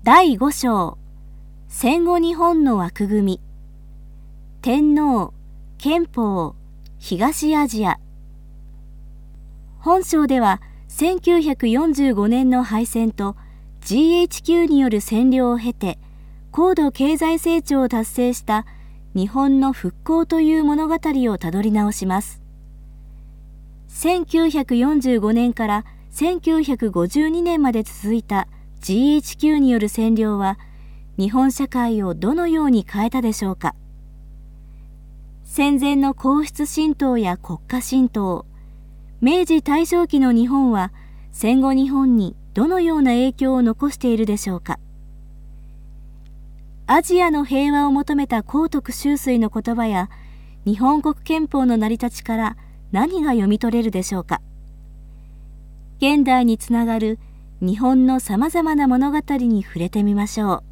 第5章、戦後日本の枠組み。天皇、憲法、東アジア。本章では、1945年の敗戦と GHQ による占領を経て、高度経済成長を達成した日本の復興という物語をたどり直します。1945年から1952年まで続いたGHQ による占領は日本社会をどのように変えたでしょうか。戦前の皇室神道や国家神道、明治大正期の日本は戦後日本にどのような影響を残しているでしょうか。アジアの平和を求めた幸徳秋水の言葉や日本国憲法の成り立ちから何が読み取れるでしょうか。現代につながる日本のさまざまな物語に触れてみましょう。